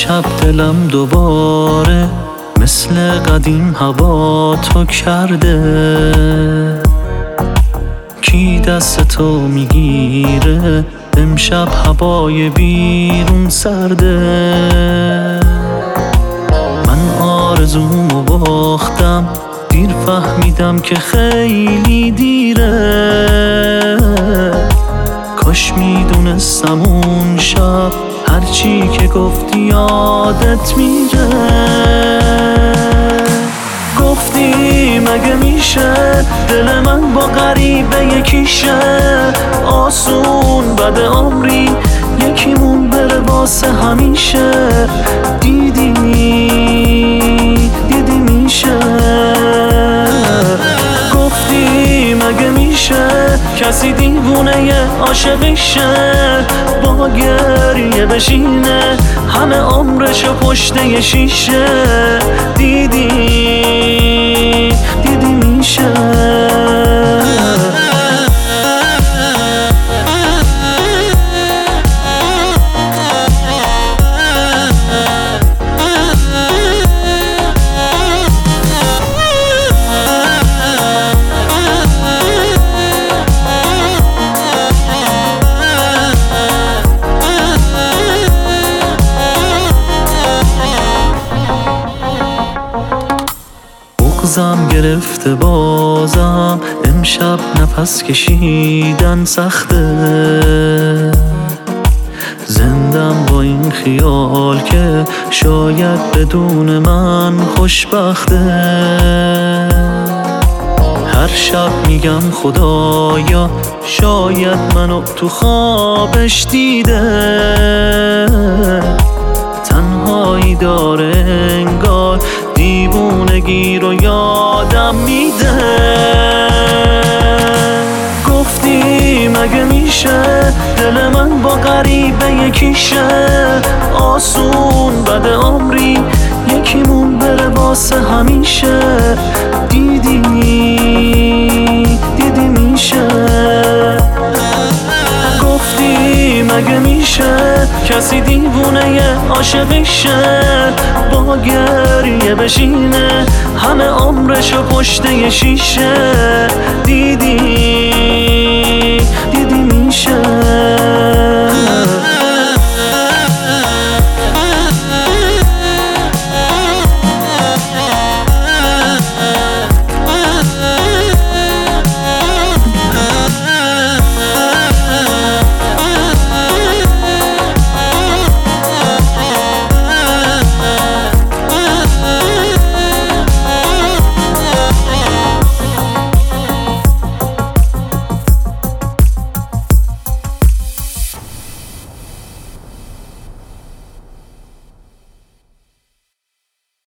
امشب دلم دوباره مثل قدیم هوا تو کرده. کی دست تو میگیره امشب هوای بیرون سرده. من آرزومو باختم دیر فهمیدم که خیلی دیره. کاش میدونستم اون شب هرچی که گفتی یادت میره. گفتی مگه میشه دل من با غریبه یکیشه. آسون بعد عمری یکیمون بره واسه همیشه. دیدی میشه. گفتی مگه میشه کسی دیوونه عاشقیشه. با گریه بشینه همه عمرشو پشت یه شیشه. دیدی میشه. بغضم گرفته بازم امشب نفس کشیدن سخته. زندم با این خیال که شاید بدون من خوشبخته. هر شب میگم خدایا شاید منو تو خوابش دیده. تنهایی داره انگار دیوونگی رو یادم میده. گفتی مگه میشه دل من با غریبه یکیشه. آسون بعد عمری یکیمون بره واسه همیشه. دیدی میشه. گفتی مگه میشه کسی دیوونه عاشقیشه. با گریه بشینه همه عمرشو پشت یه شیشه. دیدی